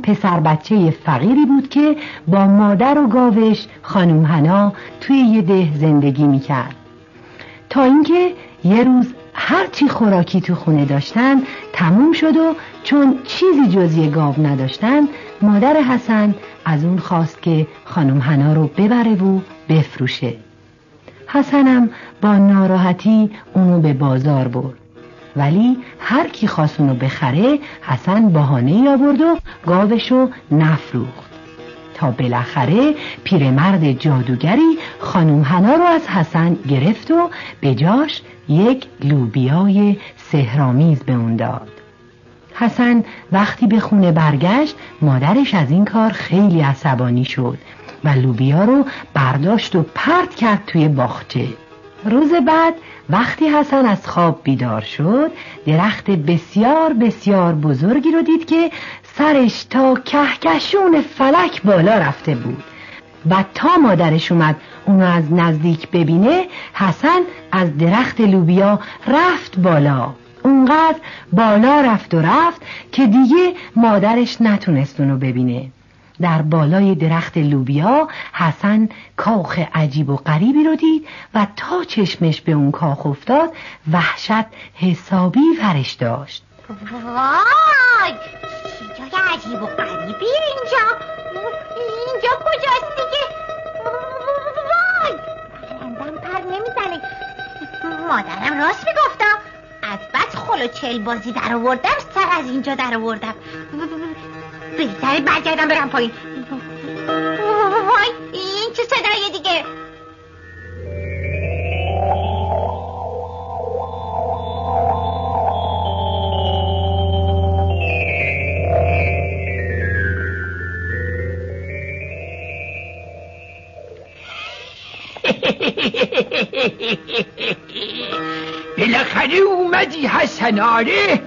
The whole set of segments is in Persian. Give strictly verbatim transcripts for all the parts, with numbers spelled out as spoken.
پسر بچه فقیری بود که با مادر و گاوش خانم حنا توی یه ده زندگی میکرد، تا اینکه یه روز هرچی خوراکی تو خونه داشتن تموم شد و چون چیزی جز یه گاو نداشتن، مادر حسن از اون خواست که خانم حنا رو ببره و بفروشه. حسنم با ناراحتی اونو به بازار برد، ولی هر کی خواست اونو بخره حسن بهانه‌ای آورد و گاوشو نفروخت، تا بالاخره پیرمرد جادوگری خانم حنا رو از حسن گرفت و به جاش یک لوبیای سحرآمیز به اون داد. حسن وقتی به خونه برگشت، مادرش از این کار خیلی عصبانی شد و لوبیا رو برداشت و پرت کرد توی باغچه. روز بعد وقتی حسن از خواب بیدار شد، درخت بسیار بسیار بزرگی رو دید که سرش تا کهکشون فلک بالا رفته بود و تا مادرش اومد اونو از نزدیک ببینه، حسن از درخت لوبیا رفت بالا. اونقدر بالا رفت و رفت که دیگه مادرش نتونست اونو ببینه. در بالای درخت لوبیا حسن کاخ عجیب و غریبی رو دید و تا چشمش به اون کاخ افتاد وحشت حسابی ورش داشت. وای، جای عجیب و غریبی اینجا. اینجا کجاست دیگه؟ وای، پرندم پر نمیزنه. مادرم راست میگفتا، از بس خل و چل بازی در آوردم سر از اینجا در آوردم. بهتره برگردم برم پایین. وای، این چه صدایه دیگه؟ بالاخره اومدی حسن؟ آره،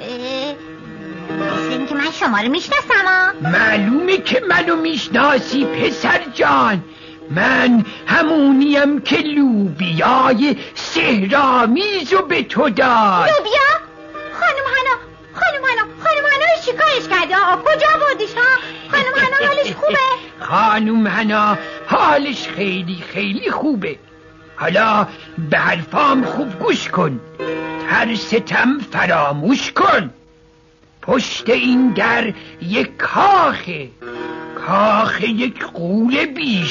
مثل این که من شما رو میشناسم. معلومه که منو میشناسی پسر جان. من همونیم که لوبیای سحرآمیزو به تو داد. لوبیا؟ خانم حنا، خانم حنا، خانم حنا چی کارش کرده؟ آقا کجا بردیش ها؟ خانم حنا حالش خوبه؟ خانم حنا حالش خیلی خیلی خوبه. حالا به حرفام خوب گوش کن، ترستم فراموش کن. پشت این در یک کاخه، کاخ یک غول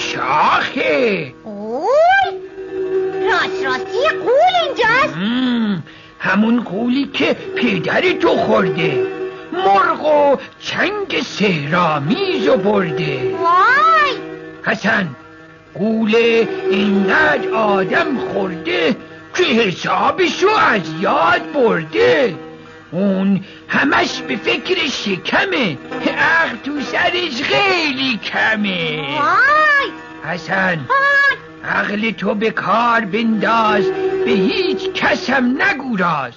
بیشاخه. غول؟ راست راستی غول اینجاست؟ همون غولی که پدر تو خورده، مرغ و چنگ سحرآمیزو برده. وای حسن، غول اینقدر آدم خورده که حسابشو از یاد برده. اون همش به فکر شکمه، عقل تو سرش خیلی کمه. وای حسن، عقل تو به کار بنداز، به هیچ کسم نگو راز.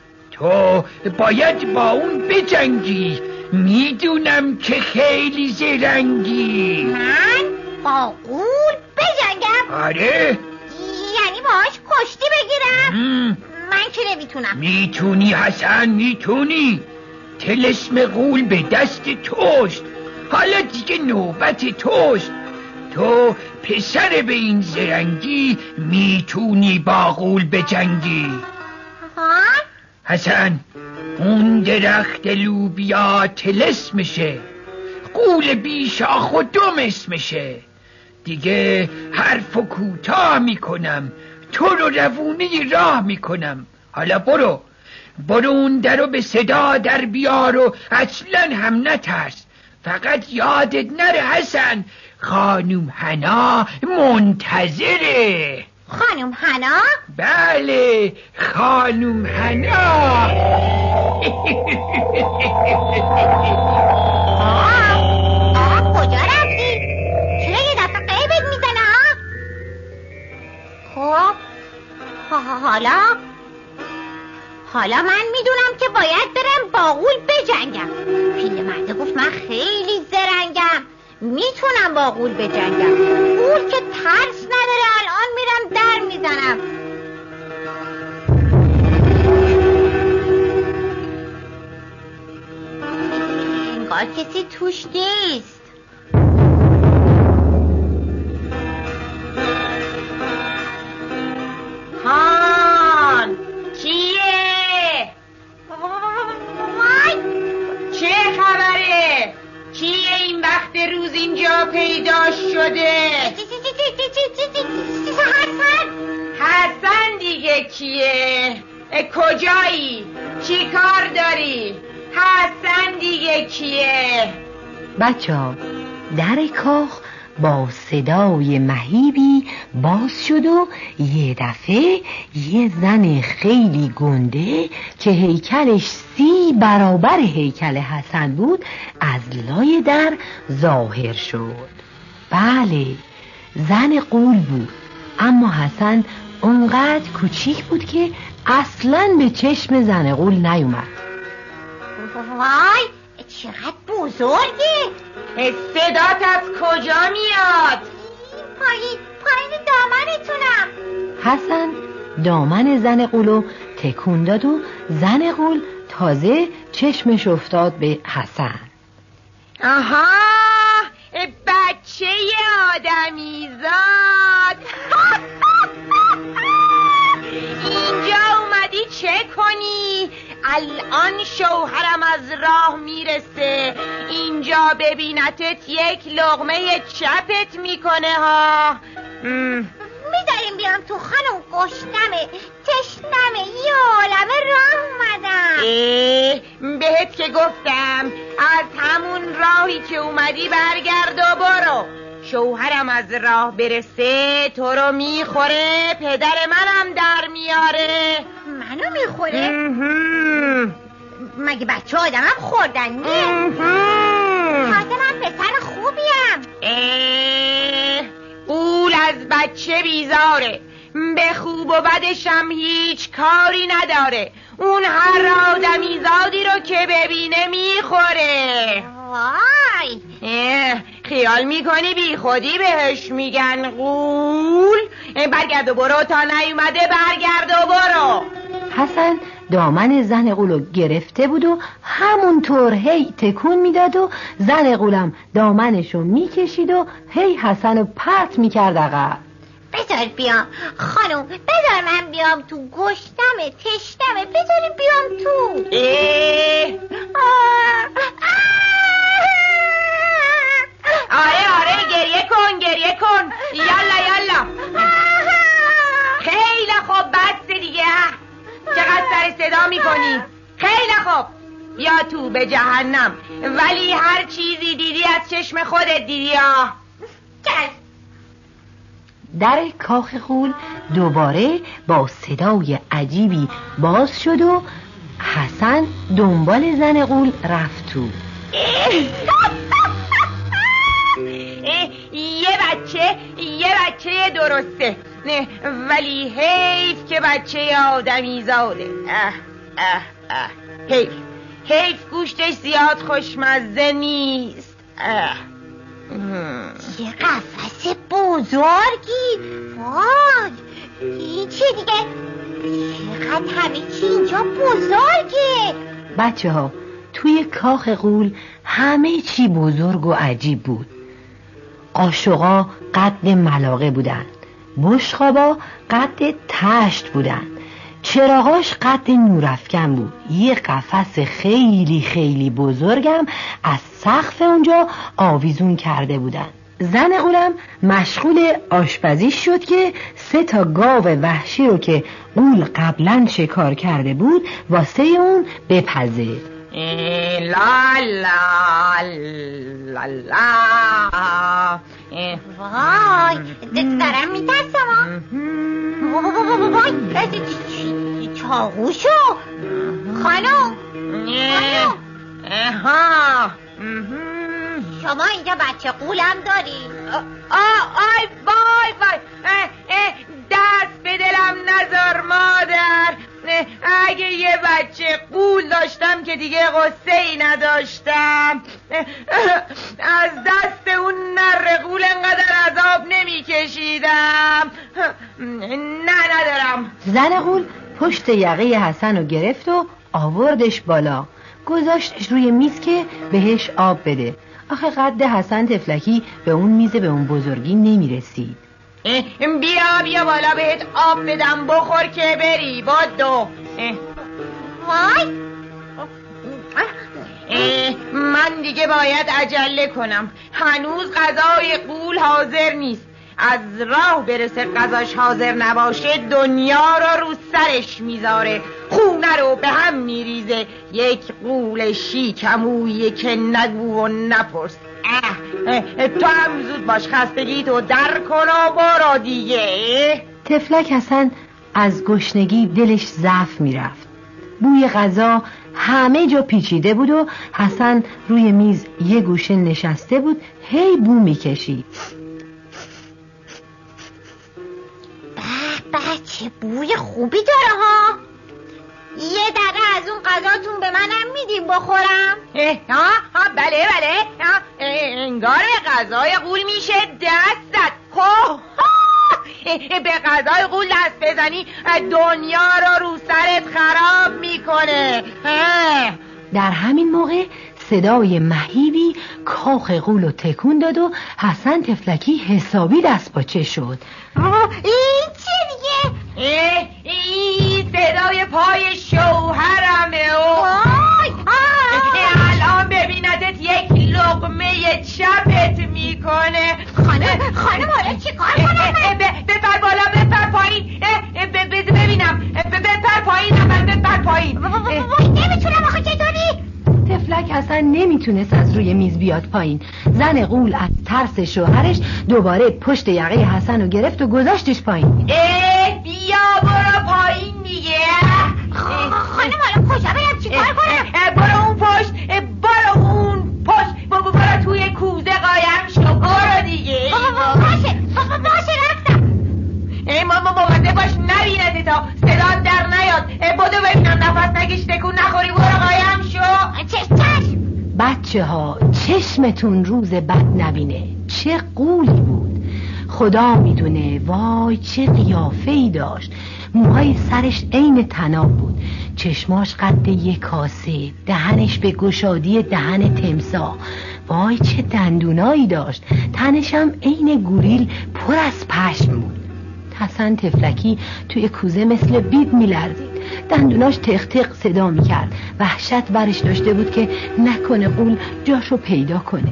تو باید با اون بجنگی، میدونم که خیلی زرنگی. من با غول بجنگم؟ آره، یعنی باهاش کشتی بگیرم؟ ام. من که نمیتونم. میتونی حسن، میتونی. طلسم غول به دست توست، حالا دیگه نوبت توست. تو پسر به این زرنگی میتونی با غول بجنگی. ها؟ حسن، اون درخت لوبیا طلسمشه، غول بیشاخ و دم اسمشه. دیگه حرف و کوتاه میکنم، تو رو روونه راه میکنم. حالا برو برو اون درو به صدا در بیار و اصلا هم نترس. فقط یادت نره حسن، خانم حنا منتظره. خانم حنا؟ بله، خانم حنا. آقا کجا رفتی؟ چرا یه دفعه قیبت میزنه؟ خب حالا حالا من میدونم که باید برم با غول بجنگم. پیرمرده گفت من خیلی زرنگم، میتونم با غول بجنگم. غول که ترس نداره، الان میرم در میزنم. انگار انگار کسی توش نیست. هان کیه؟ وای چه خبره؟ کیه این وقت روز اینجا پیدا شده؟ حسن حسن دیگه کیه؟ کجایی؟ چی کار داری؟ حسن دیگه کیه؟ بچه ها در کاخ با صدای مهیبی باز شد و یه دفعه یه زن خیلی گنده که هیکلش سی برابر هیکل حسن بود از لای در ظاهر شد. بله، زن غول بود، اما حسن اونقدر کوچیک بود که اصلاً به چشم زن غول نیومد. وای چقدر بزرگه. صدات از کجا میاد؟ پایین پایین دامنتونم. حسن دامن زن غولو تکون داد و زن غول تازه چشمش افتاد به حسن. آها، بچه آدمیزاد. اینجا اومدی چه کنی؟ الان شوهرم از راه میرسه، اینجا ببینتت یک لقمه چپت میکنه ها. میذاریم بیام تو خانم، گشتمه تشنمه یه عالمه راه اومدم. اه بهت که گفتم از همون راهی که اومدی برگرد و برو. شوهرم از راه برسه تو رو میخوره، پدر منم در میاره. منو میخوره؟ مگه بچه آدمم خوردن نه؟ تازه من پسر خوبیم. اه غول از بچه بیزاره، به خوب و بدشم هیچ کاری نداره. اون هر آدمیزادی رو که ببینه میخوره. وای خیال میکنی بی خودی بهش میگن غول؟ برگرد و برو، تا نیومده برگرد و برو. حسن دامن زن غولو گرفته بود و همونطور هی تکون میداد و زن غولم دامنشو میکشید و هی حسنو پرت میکرد عقب. بذار بیام خانم، بذار من بیام تو، گشتمه تشنمه، بذار بیام تو. اه آره آره گریه کن گریه کن، یالا یالا. خیلی خوب، بس دیگه، چقدر سر صدا میکنی. خیلی خوب، بیا تو به جهنم، ولی هر چیزی دیدی از چشم خودت دیدی ها. در کاخ غول دوباره با صدای عجیبی باز شد و حسن دنبال زن غول رفت تو. یه بچه یه بچه درسته، نه ولی حیف که بچه آدمی زاده. اه اه اه حیف حیف گوشتش زیاد خوشمزه نیست. اه یه قفس بزرگی. وای این چی دیگه؟ چقدر همه چی اینجا بزرگه. بچه ها توی کاخ غول همه چی بزرگ و عجیب بود. قاشقا قد ملاقه بودن، بشقابا قد تشت بودن، چراغاش قد نورافکن بود. یه قفس خیلی خیلی بزرگم از سقف اونجا آویزون کرده بودن. زن غولم مشغول آشپزی شد که سه تا گاو وحشی رو که غول قبلا شکار کرده بود واسه اون بپزه. لا لا لا لا. وای دارم میترسم. وای چاقوشو خانم خانم ها شما اینجا بچه غولم داری؟ آی وای وای، دست به دلم نذار مادر. اگه یه بچه غول داشتم که دیگه غصه ای نداشتم. از دست اون نر غول انقدر عذاب نمی کشیدم. نه ندارم. زن غول پشت یقه حسن رو گرفت و آوردش بالا. گذاشتش روی میز که بهش آب بده. آخه قد حسن تفلکی به اون میز به اون بزرگی نمیرسید. بیا بیا بالا بهت آب بدم بخور که بری بادو. وای من دیگه باید عجله کنم، هنوز غذای غول حاضر نیست. از راه برسه غذاش حاضر نباشه دنیا رو رو سرش میذاره، خونه رو به هم میریزه. یک غول شیکمویه که نگو و نپرس. اه اه تو هم زود باش، خستگی تو در کن و برو دیگه. تفلک حسن از گشنگی دلش ضعف میرفت. بوی غذا همه جا پیچیده بود و حسن روی میز یه گوشه نشسته بود، هی بو میکشید. به به چه بوی خوبی داره ها. یه دقیقه از اون غذاتون به منم میدیم بخورم؟ ها ها بله بله ها. انگار غذای غول میشه دست زد. خب به غذای غول دست بزنی دنیا رو رو سرت خراب میکنه. در همین موقع صدای مهیبی کاخ غول رو تکون داد و حسن تفلکی حسابی دست باچه شد. این چی دیگه؟ این صدای پای شوهرمه و الان ببیندت یک لقمه چپت میکنه. خانم خانم حالا چی کار کنم؟ بپر بالا بپر پایین ببینم. بپر پایین اول بپر پایین. وای نمیتونم آخه چطوری؟ تفلک اصلا نمیتونست از روی میز بیاد پایین. زن غول از ترس شوهرش دوباره پشت یقه حسن رو گرفت و گذاشتش پایین. اه بیا برو پایین دیگه. خانم حالا کجا برم چی کار کنم؟ برو اون پشت، برو اون پشت، برو توی کوزه قایم شو. برو دیگه. باشه باشه رفتم. ای ماما مواظب باش نبینده تا صدا در نیاد. بدو ببینم نفس نکش تکون نخوری. برو قایم شو. چشم چشم. بچه ها چشمتون روز بد نبینه. چه غولی بود خدا میدونه. وای چه قیافه‌ای داشت. موهای سرش عین طناب بود، چشماش قد یک کاسه، دهنش به گشادی دهن تمساح. وای چه دندونایی داشت. تنش هم عین گوریل پر از پشم بود. حسن تفلکی توی کوزه مثل بید میلرزید. دندوناش تق تق صدا میکرد. وحشت برش داشته بود که نکنه غول جاشو پیدا کنه.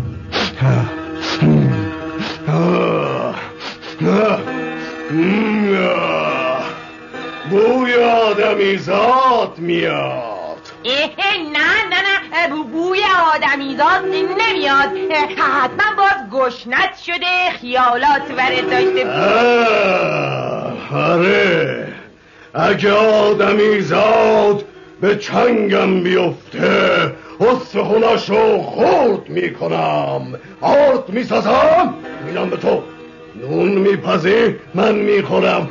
بوی آدمیزاد میاد. نه نه نه بوی آدمیزاد نمیاد. حتما باز گشنت شده خیالات برات داشته. آره اگه آدمیزاد به چنگم بیفته استخوناشو خورد میکنم، آرد میسازم، میدم به تو. نون میپزی من میخورم.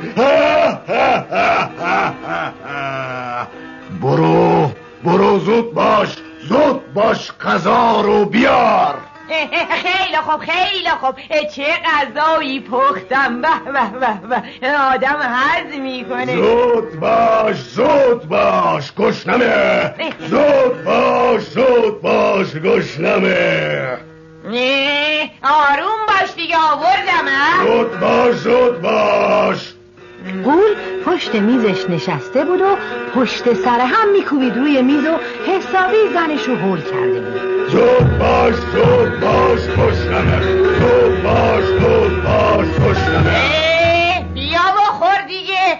برو برو زود باش زود باش غذا رو بیار. خیلی خوب خیلی خوب. چه غذایی پختم. به به به به آدم هضم میکنه. زود باش زود باش گشنمه. زود باش زود باش گشنمه. آروم باش دیگه آوردم. زود باش زود باش. غول پشت میزش نشسته بود و پشت سر هم میکوبید روی میز و حسابی زنش رو هول کرده بود. زود باش زود باش گشنمه. زود باش زود باش گشنمه. بیا بخور دیگه.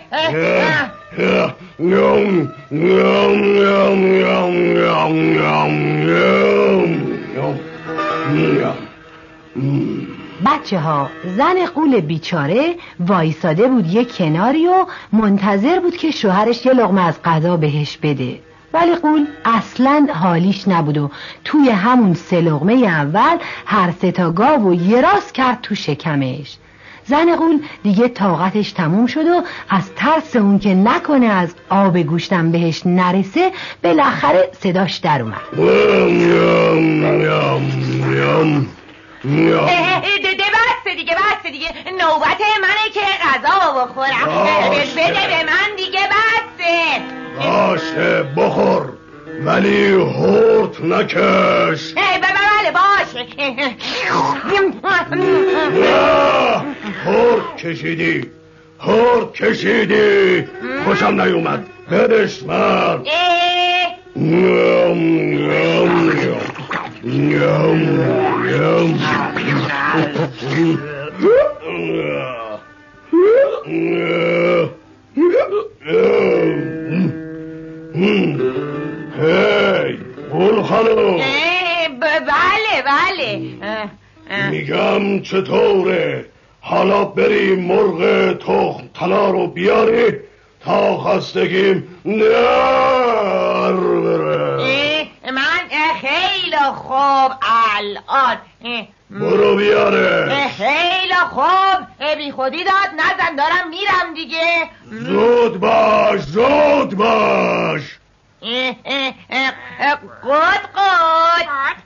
نم نم نم نم نم نم نم. بچه ها زن غول بیچاره وایساده بود یه کناری و منتظر بود که شوهرش یه لقمه از غذا بهش بده، ولی غول اصلاً حالیش نبود و توی همون سه لقمه اول هر سه تا گاو و یه راست کرد تو شکمش. زن غول دیگه طاقتش تموم شد و از ترس اون که نکنه از آب گوشتم بهش نرسه بالاخره صداش در اومد. ده بسته دیگه بسته دیگه. نوبت منه که غذا بخورم. بده به من دیگه بسته. باشه بخور. ولی هورت نکش. بله باشه. نه هورت کشیدی هورت کشیدی خوشم نیومد. بدش من. نیم نیم نیم نیم هی گل خانم. بله بله. میگم چطوره؟ حالا بری مرغ تخم طلا رو بیاری تا خستگیم نر بره. من خیلی خوب الان. برو بیاره. خیلی خوب. بی خودی داد نزن دارم میرم دیگه. زود باش زود باش. قد قد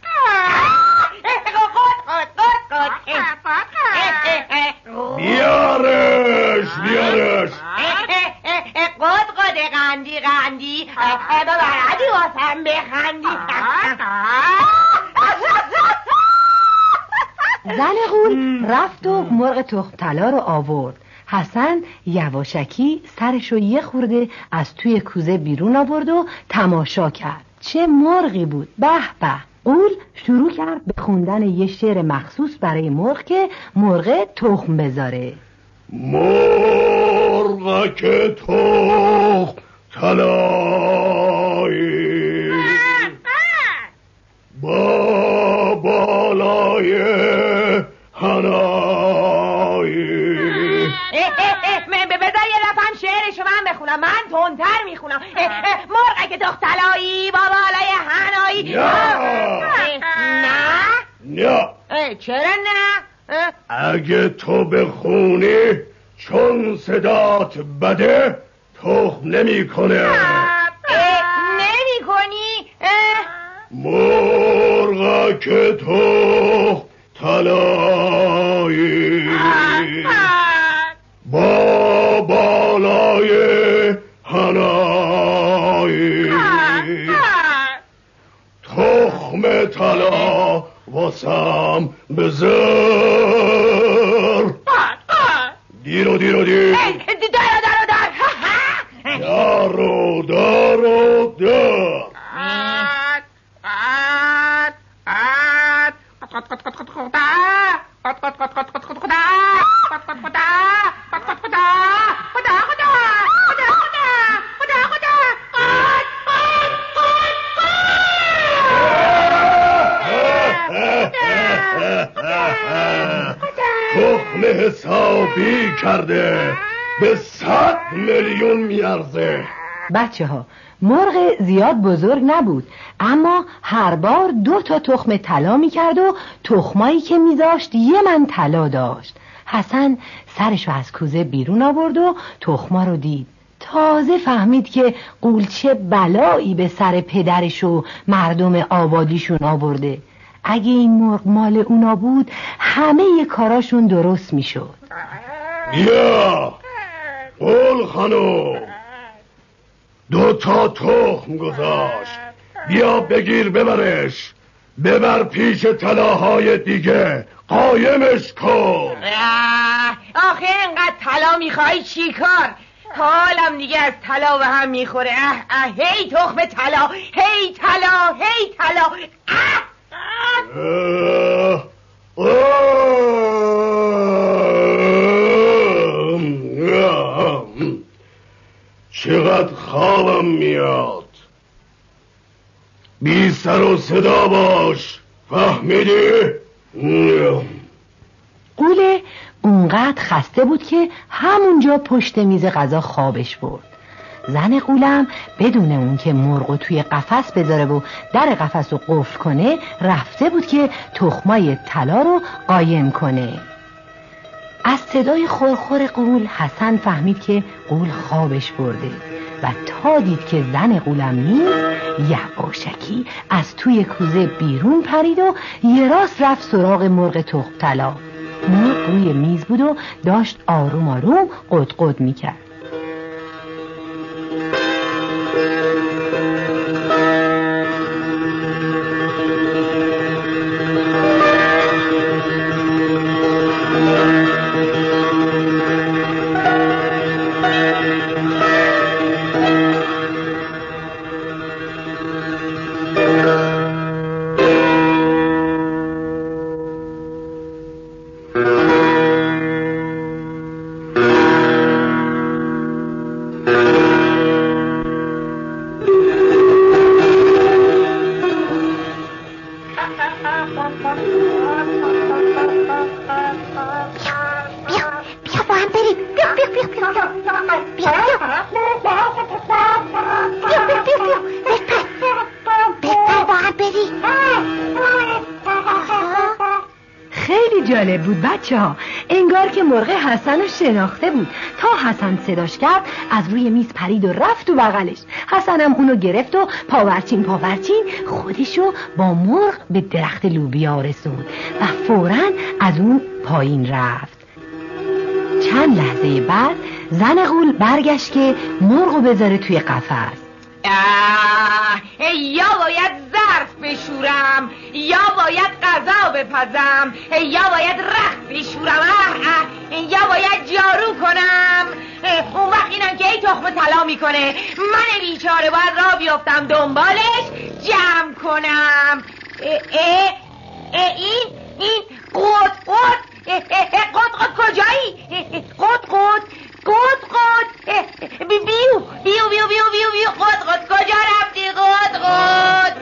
بیارش بیارش. قد قد قندی قندی ببردی واسم بخندی. زن غول رفت و مرغ تخم طلا رو آورد. حسن یواشکی سرشو یه خورده از توی کوزه بیرون آورد و تماشا کرد. چه مرغی بود. به به. غول شروع کرد به خوندن یه شعر مخصوص برای مرغ که مرغ تخم بذاره. مرغ که تخم طلایی با بالای هنایی. بذار یه دفعه شعرشو من بخونم. من تندتر میخونم. مرغ که تخم طلایی با بالای هنایی. نه نه. چرا نه؟ اگه تو بخونی چون صدات بده تخم نمی کنه. نمی کنی؟ مرغ که تخم طلایی با بالای هنایی تخم طلا واسم بذار. دیرو دیرو دیر دارو دارو دار دارو دارو دار. تخم حسابی کرده به صد میلیون میارزه. بچه ها مرغ زیاد بزرگ نبود اما هر بار دو تا تخم طلا میکرد و تخمایی که میذاشت یه من طلا داشت. حسن سرشو از کوزه بیرون آورد و تخما رو دید. تازه فهمید که غول چه بلایی به سر پدرش و مردم آبادیشون آورده. اگه این مرغ مال اونا بود همه ی کاراشون درست میشد. بیا غول خانم دو تا تخم گذاشت. بیا بگیر ببرش. ببر پیش طلاهای دیگه قایمش کن. آخه اینقدر طلا میخوای چی کار؟ حالم دیگه از طلا به هم میخوره. اه اه هی تخم طلا هی طلا هی طلا. اه اه اه اه چقدر خوابم میاد. بی سر و صدا باش فهمیدی؟ غول اونقدر خسته بود که همونجا پشت میز غذا خوابش برد. زن غولم بدون اون که مرغو توی قفس بذاره و در قفس رو قفل کنه رفته بود که تخمای طلا رو قایم کنه. از صدای خورخور غول حسن فهمید که غول خوابش برده و تا دید که زن غولم نیست یواشکی از توی کوزه بیرون پرید و یه راست رفت سراغ مرغ تخم طلا. مرغ روی میز بود و داشت آروم آروم قدقد میکرد. جالب بود بچه ها. انگار که مرغ حسن رو شناخته بود. تا حسن صداش کرد از روی میز پرید و رفت تو بغلش. حسن هم اونو گرفت و پاورچین پاورچین خودشو با مرغ به درخت لوبیا رسوند و فوراً از اون پایین رفت. چند لحظه بعد زن غول برگشت که مرغو بذاره توی قفس. یا باید ظرف بشورم، یا باید غذا بپزم، یا باید رخت بشورم، یا باید جارو کنم. اون وقت اینم که ای تخم طلا میکنه، من بیچاره باید راه بیافتم دنبالش جمع کنم. اه اه اه این این قد قد قد قد کجایی؟ قد قد قد قد بیو بیو بیو بیو بیو بیو قد قد کجا رفتی؟ قد قد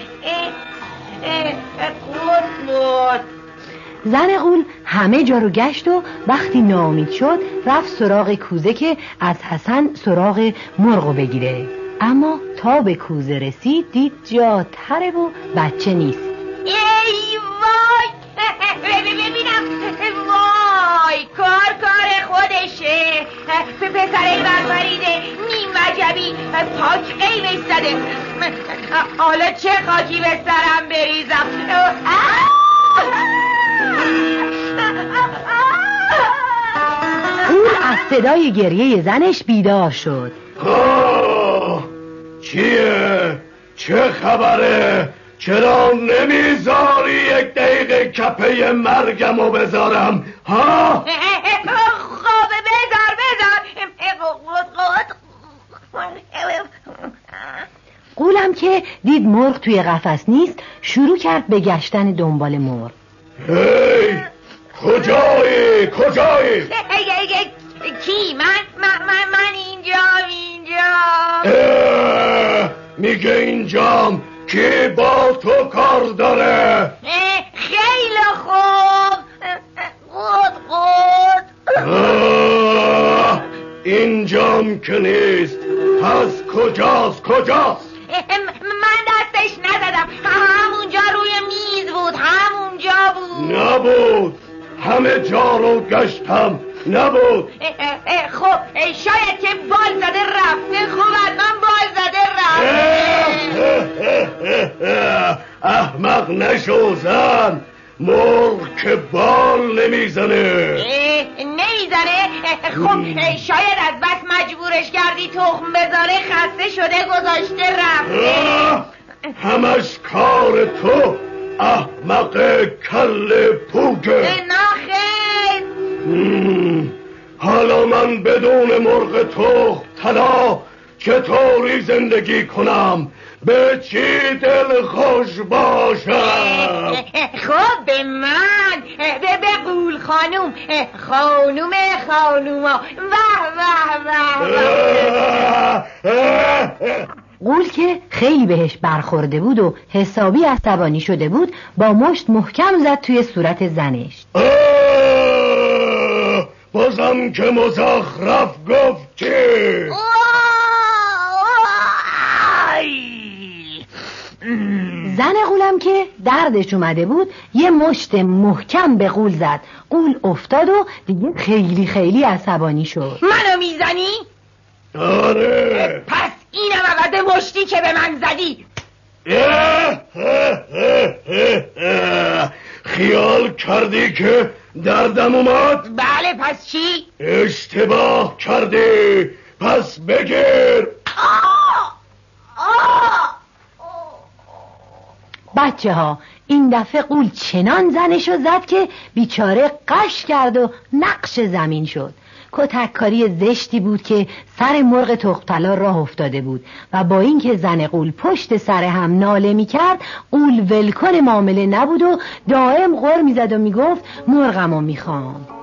قد قد. زن غول همه جا رو گشت و وقتی ناامید شد رفت سراغ کوزه که از حسن سراغ مرغو بگیره. اما تا به کوزه رسید دید جا تره و بچه نیست. ای وای ببینم، وای کار کار خودشه. پسره برپریده نیم وجبی پاک قیمش زده. حالا چه خاکی به سرم بریزم؟ اون از صدای گریه زنش بیدار شد. چیه؟ چه خبره؟ چرا نمیذاری یک دقیقه کپه مرگمو بذارم؟ ها؟ خواب بذار بذار. غولم که دید مرغ توی قفس نیست شروع کرد به گشتن دنبال مرغ. هی کجایی؟ کجایی؟ کی؟ من من من, من اینجام اینجام. میگه اینجام. کی با تو کار داره؟ خیلی خوب. قد قد. اینجام که نیست. پس کجاست؟ کجاست؟ من دستش نزدم، همونجا روی میز بود، همونجا بود. نبود، همه جا رو گشتم، نبود. خب شاید که بال زده رفته. خوب من بال زده رفته. احمق نشو زن، مرغ که بال نمیزنه. نمیزنه؟ خب شاید از بس مجبورش کردی تخم بذاره خسته شده گذاشته رفته. همش کار تو احمق کل پوکه. نه خیر. حالا من بدون مرغ تخم طلا چطوری زندگی کنم؟ به چی دل خوش باشم؟ خب به من، به به غول خانوم، خانوم خانوما. واه واه واه. غول که خیلی بهش برخورده بود و حسابی عصبانی شده بود با مشت محکم زد توی صورت زنش. بازم که مزخرف گفتی. زن غولم که دردش اومده بود یه مشت محکم به غول زد. غول افتاد و دیگه خیلی خیلی عصبانی شد. منو میزنی؟ آره. پس اینم عوض مشتی که به من زدی. خیال کردی که دردم اومد؟ بله، پس چی؟ اشتباه کردی، پس بگیر. آه! آه! بچه ها این دفعه غول چنان زنشو زد که بیچاره قش کرد و نقش زمین شد. کتککاری زشتی بود که سر مرغ تخم طلا راه افتاده بود و با اینکه زن غول پشت سر هم ناله میکرد غول ولکن معامله نبود و دائم غر میزد و میگفت مرغمو میخوام.